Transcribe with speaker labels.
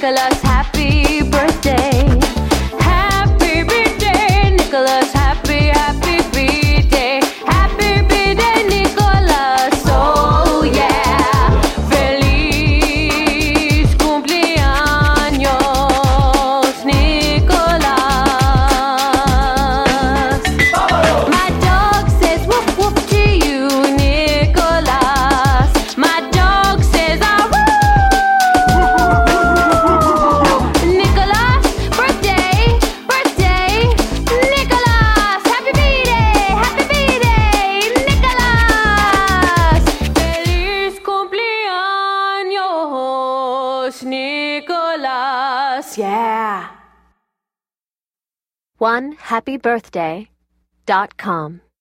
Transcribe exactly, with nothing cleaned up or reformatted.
Speaker 1: Nicholas, happy birthday. Happy birthday, Nicholas, happy, happy birthday. Happy birthday, Nicholas, oh yeah. Feliz cumpleaños, Nicholas. My dog says woof woof to you, Nicholas. My dog says ah woo. Nicholas, birthday, birthday, Nicholas. Happy birthday, happy birthday, Nicholas. Feliz cumpleaños, Nicholas. Yeah. one happy birthday dot com